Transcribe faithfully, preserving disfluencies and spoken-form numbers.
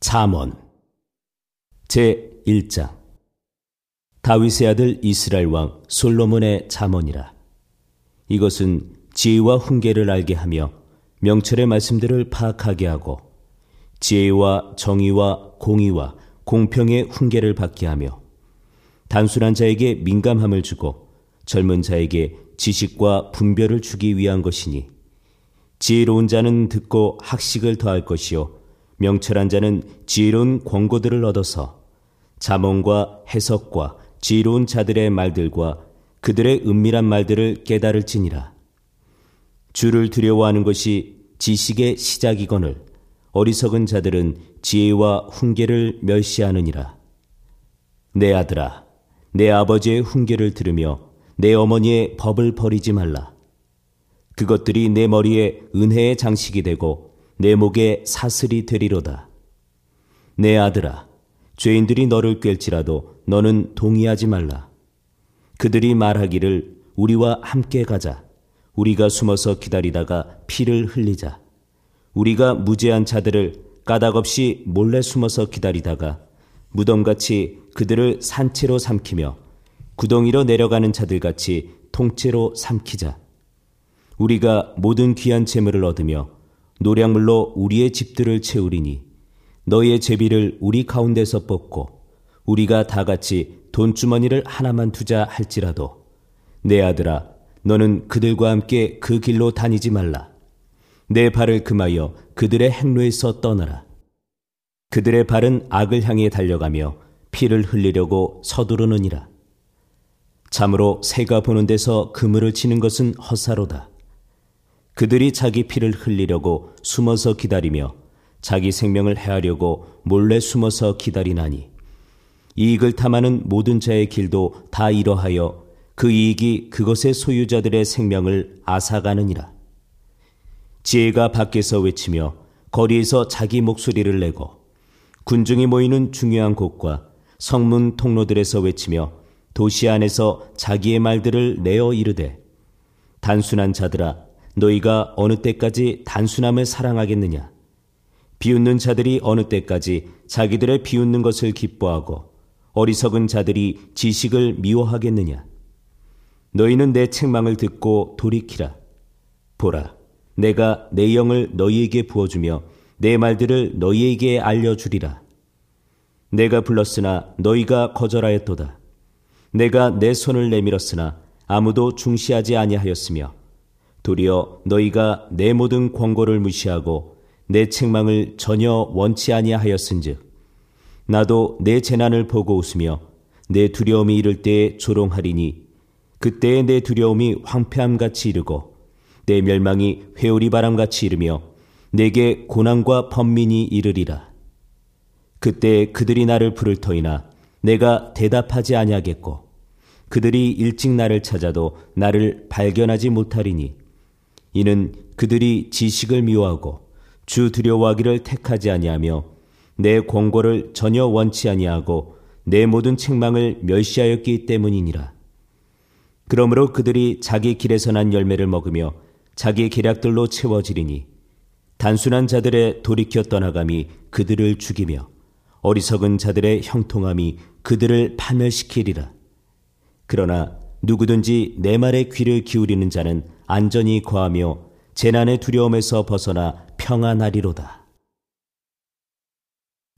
잠언 제일 장. 다윗의 아들 이스라엘 왕 솔로몬의 잠언이라. 이것은 지혜와 훈계를 알게 하며 명철의 말씀들을 파악하게 하고 지혜와 정의와 공의와 공평의 훈계를 받게 하며 단순한 자에게 민감함을 주고 젊은 자에게 지식과 분별을 주기 위한 것이니, 지혜로운 자는 듣고 학식을 더할 것이요 명철한 자는 지혜로운 권고들을 얻어서 잠언과 해석과 지혜로운 자들의 말들과 그들의 은밀한 말들을 깨달을지니라. 주를 두려워하는 것이 지식의 시작이거늘 어리석은 자들은 지혜와 훈계를 멸시하느니라. 내 아들아, 내 아버지의 훈계를 들으며 내 어머니의 법을 버리지 말라. 그것들이 내 머리에 은혜의 장식이 되고 내 목에 사슬이 되리로다. 내 아들아, 죄인들이 너를 꿰일지라도 너는 동의하지 말라. 그들이 말하기를 우리와 함께 가자. 우리가 숨어서 기다리다가 피를 흘리자. 우리가 무죄한 자들을 까닭없이 몰래 숨어서 기다리다가 무덤같이 그들을 산채로 삼키며 구덩이로 내려가는 자들같이 통째로 삼키자. 우리가 모든 귀한 재물을 얻으며 노량물로 우리의 집들을 채우리니 너희의 제비를 우리 가운데서 뽑고 우리가 다같이 돈주머니를 하나만 두자 할지라도 내 아들아, 너는 그들과 함께 그 길로 다니지 말라. 내 발을 금하여 그들의 행로에서 떠나라. 그들의 발은 악을 향해 달려가며 피를 흘리려고 서두르느니라. 참으로 새가 보는 데서 그물을 치는 것은 헛사로다. 그들이 자기 피를 흘리려고 숨어서 기다리며 자기 생명을 해하려고 몰래 숨어서 기다리나니, 이익을 탐하는 모든 자의 길도 다 이러하여 그 이익이 그것의 소유자들의 생명을 앗아가느니라. 지혜가 밖에서 외치며 거리에서 자기 목소리를 내고 군중이 모이는 중요한 곳과 성문 통로들에서 외치며 도시 안에서 자기의 말들을 내어 이르되, 단순한 자들아, 너희가 어느 때까지 단순함을 사랑하겠느냐? 비웃는 자들이 어느 때까지 자기들의 비웃는 것을 기뻐하고 어리석은 자들이 지식을 미워하겠느냐? 너희는 내 책망을 듣고 돌이키라. 보라, 내가 내 영을 너희에게 부어주며 내 말들을 너희에게 알려주리라. 내가 불렀으나 너희가 거절하였도다. 내가 내 손을 내밀었으나 아무도 중시하지 아니하였으며 도리어 너희가 내 모든 권고를 무시하고 내 책망을 전혀 원치 아니하였은즉 나도 내 재난을 보고 웃으며 내 두려움이 이를 때에 조롱하리니, 그때에 내 두려움이 황폐함같이 이르고 내 멸망이 회오리 바람같이 이르며 내게 고난과 번민이 이르리라. 그때 그들이 나를 부를 터이나 내가 대답하지 아니하겠고 그들이 일찍 나를 찾아도 나를 발견하지 못하리니, 이는 그들이 지식을 미워하고 주 두려워하기를 택하지 아니하며 내 권고를 전혀 원치 아니하고 내 모든 책망을 멸시하였기 때문이니라. 그러므로 그들이 자기 길에서 난 열매를 먹으며 자기 계략들로 채워지리니, 단순한 자들의 돌이켜 떠나감이 그들을 죽이며 어리석은 자들의 형통함이 그들을 파멸시키리라. 그러나 누구든지 내 말에 귀를 기울이는 자는 안전히 거하며 재난의 두려움에서 벗어나 평안하리로다.